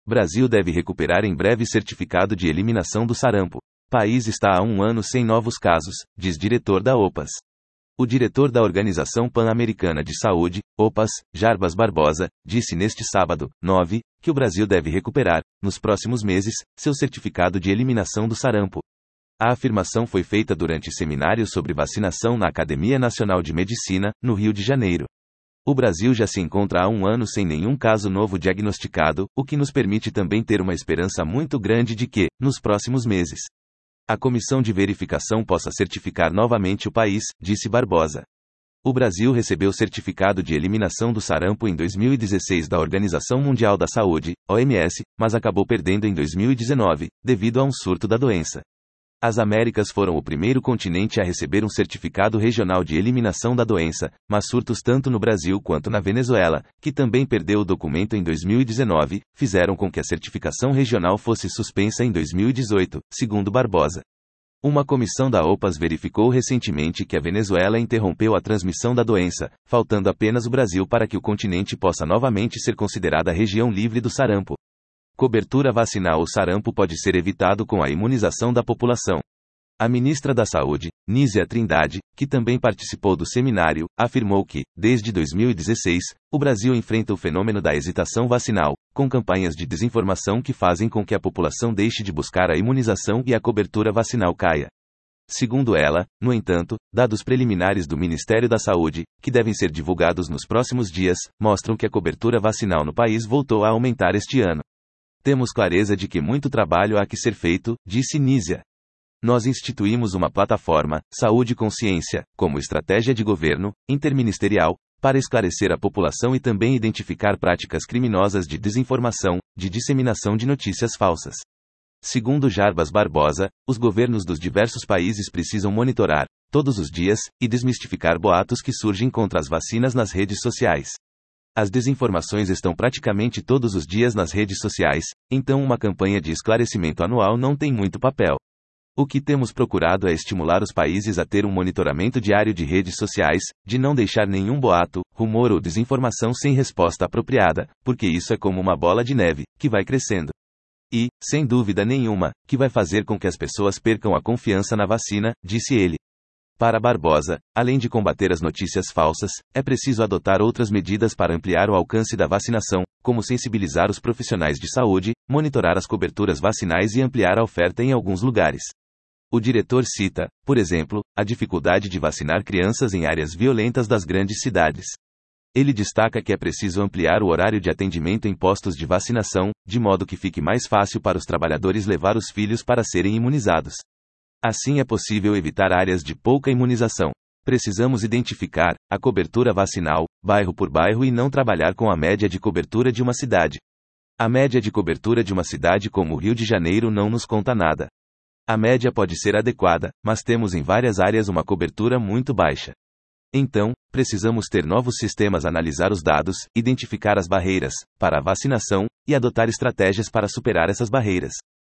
Brasil deve recuperar em breve certificado de eliminação do sarampo. País está há 1 ano sem novos casos, diz diretor da OPAS. O diretor da Organização Pan-Americana de Saúde, OPAS, Jarbas Barbosa, disse neste sábado, 9, que o Brasil deve recuperar, nos próximos meses, seu certificado de eliminação do sarampo. A afirmação foi feita durante seminário sobre vacinação na Academia Nacional de Medicina, no Rio de Janeiro. O Brasil já se encontra há 1 ano sem nenhum caso novo diagnosticado, o que nos permite também ter uma esperança muito grande de que, nos próximos meses, a comissão de verificação possa certificar novamente o país, disse Barbosa. O Brasil recebeu certificado de eliminação do sarampo em 2016 da Organização Mundial da Saúde, OMS, mas acabou perdendo em 2019, devido a um surto da doença. As Américas foram o primeiro continente a receber um certificado regional de eliminação da doença, mas surtos tanto no Brasil quanto na Venezuela, que também perdeu o documento em 2019, fizeram com que a certificação regional fosse suspensa em 2018, segundo Barbosa. Uma comissão da OPAS verificou recentemente que a Venezuela interrompeu a transmissão da doença, faltando apenas o Brasil para que o continente possa novamente ser considerada região livre do sarampo. Cobertura vacinal. O sarampo pode ser evitado com a imunização da população. A ministra da Saúde, Nízia Trindade, que também participou do seminário, afirmou que, desde 2016, o Brasil enfrenta o fenômeno da hesitação vacinal, com campanhas de desinformação que fazem com que a população deixe de buscar a imunização e a cobertura vacinal caia. Segundo ela, no entanto, dados preliminares do Ministério da Saúde, que devem ser divulgados nos próximos dias, mostram que a cobertura vacinal no país voltou a aumentar este ano. Temos clareza de que muito trabalho há que ser feito, disse Nízia. Nós instituímos uma plataforma, Saúde e Consciência, como estratégia de governo, interministerial, para esclarecer a população e também identificar práticas criminosas de desinformação, de disseminação de notícias falsas. Segundo Jarbas Barbosa, os governos dos diversos países precisam monitorar, todos os dias, e desmistificar boatos que surgem contra as vacinas nas redes sociais. As desinformações estão praticamente todos os dias nas redes sociais, então uma campanha de esclarecimento anual não tem muito papel. O que temos procurado é estimular os países a ter um monitoramento diário de redes sociais, de não deixar nenhum boato, rumor ou desinformação sem resposta apropriada, porque isso é como uma bola de neve, que vai crescendo. E, sem dúvida nenhuma, que vai fazer com que as pessoas percam a confiança na vacina, disse ele. Para Barbosa, além de combater as notícias falsas, é preciso adotar outras medidas para ampliar o alcance da vacinação, como sensibilizar os profissionais de saúde, monitorar as coberturas vacinais e ampliar a oferta em alguns lugares. O diretor cita, por exemplo, a dificuldade de vacinar crianças em áreas violentas das grandes cidades. Ele destaca que é preciso ampliar o horário de atendimento em postos de vacinação, de modo que fique mais fácil para os trabalhadores levar os filhos para serem imunizados. Assim é possível evitar áreas de pouca imunização. Precisamos identificar a cobertura vacinal, bairro por bairro e não trabalhar com a média de cobertura de uma cidade. A média de cobertura de uma cidade como o Rio de Janeiro não nos conta nada. A média pode ser adequada, mas temos em várias áreas uma cobertura muito baixa. Então, precisamos ter novos sistemas, analisar os dados, identificar as barreiras para a vacinação e adotar estratégias para superar essas barreiras.